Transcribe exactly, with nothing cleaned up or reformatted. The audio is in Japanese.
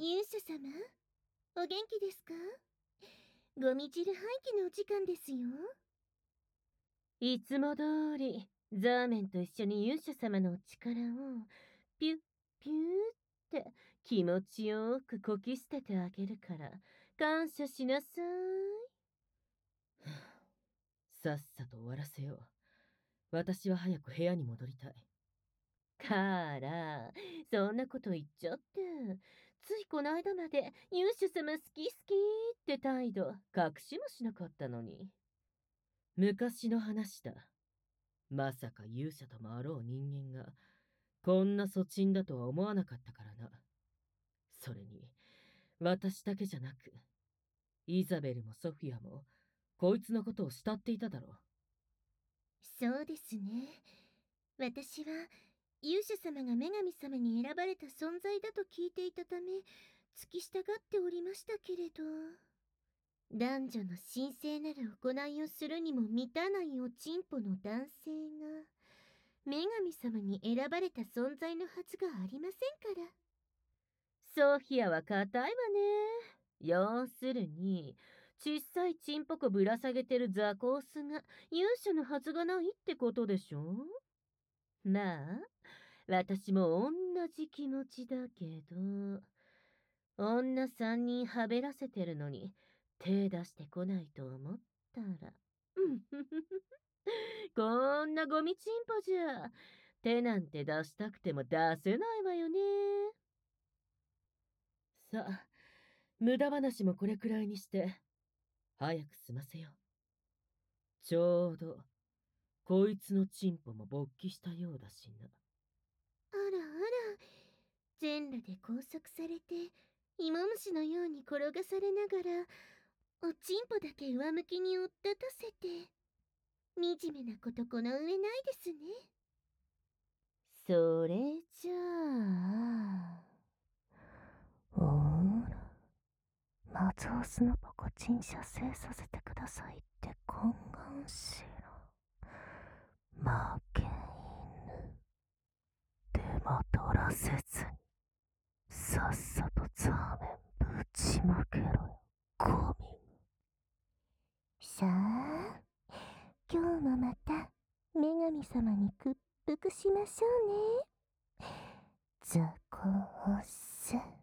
勇者様、お元気ですか？ゴミ汁廃棄のお時間ですよ。 いつも通り、ザーメンと一緒に勇者様のお力を、ピュッ、ピューって気持ちよくこき捨ててあげるから、感謝しなさい。さっさと終わらせよう。私は早く部屋に戻りたい。からそんなこと言っちゃって。ついこの間まで勇者様好き好きって態度隠しもしなかったのに。昔の話だ。まさか勇者ともあろう人間がこんな粗沈だとは思わなかったからな。それに私だけじゃなくイザベルもソフィアもこいつのことを慕っていただろう。 そうですね。私は勇者様が女神様に選ばれた存在だと聞いていたため付き従っておりましたけれど、男女の神聖なる行いをするにも満たないおちんぽの男性が女神様に選ばれた存在のはずがありませんから。 ソフィアは硬いわね。要するに小さいチンポコぶら下げてるザコースが勇者のはずがないってことでしょ。まあ私も同じ気持ちだけど、女三人はべらせてるのに手出してこないと思ったら、うんふふふこんなゴミチンポじゃ手なんて出したくても出せないわよね。さあ、無駄話もこれくらいにして早く済ませよう。ちょうどこいつのチンポも勃起したようだしな。 あらあら、全裸で拘束されて芋虫のように転がされながらおちんぽだけ上向きに追っ立たせて、惨めなことこの上ないですね。 それじゃあ、 ほーら、まずオスのポコチン射精させてくださいって懇願しろ。負け犬。手間取らせずに、さっさとザーメンぶちまけろよ、ゴミ。 さあ、今日もまた女神様に屈服しましょうね。ザコース。